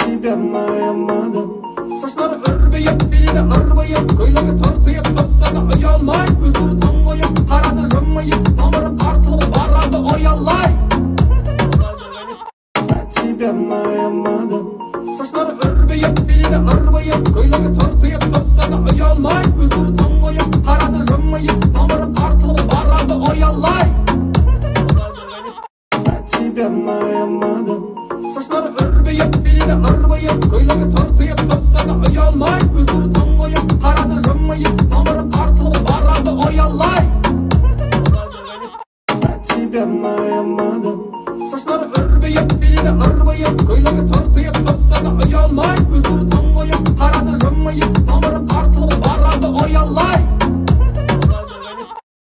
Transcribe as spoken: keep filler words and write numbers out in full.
Mayamadım. Saçları örбейіп, белі ырбайып, көйлегі тыртиып тұрса да ұялмай, көздері тоңойып, қарады жымиып, тамыры тартылып барады оялай. Тебя mayamadım. Saçları örбейіп, белі ырбайып, көйлегі тыртиып тұрса да ұялмай, көздері тоңойып, қарады жымиып, тамыры тартылып барады оялай. Тебя mayamadım. Saçları örбейіп, белі ырбайып, көйлегі тыртиып тұрса да ұялмай, көздері тоңойып, қарады жымиып, тамыры тартылып барады оялай. Тебя mayamadım. Saçları örбейіп, белі ырбайып, көйлегі тыртиып тұрса да ұялмай, көздері тоңойып, қарады жымиып, тамыры тартылып барады оялай.